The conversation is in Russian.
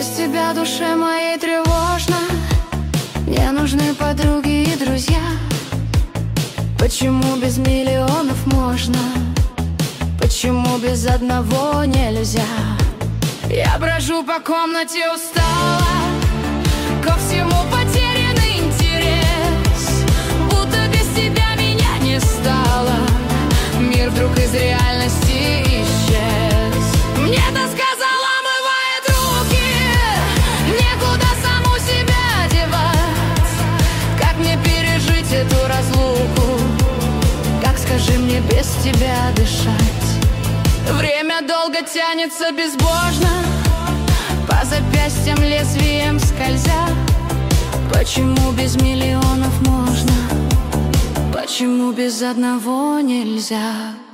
Без тебя душе моей тревожно. Мне нужны подруги и друзья. Почему без миллионов можно? Почему без одного нельзя? Я брожу по комнате устала, ко всему потерянный интерес. Будто без тебя меня не стало, мир вдруг из реальности исчез. Мне тоска заламывает руки, некуда саму себя девать. Как мне пережить эту разлуку? Как, скажи мне, без тебя дышать? Время долго тянется безбожно, по запястьям лезвием скользя. Почему без миллионов можно? Почему без одного нельзя?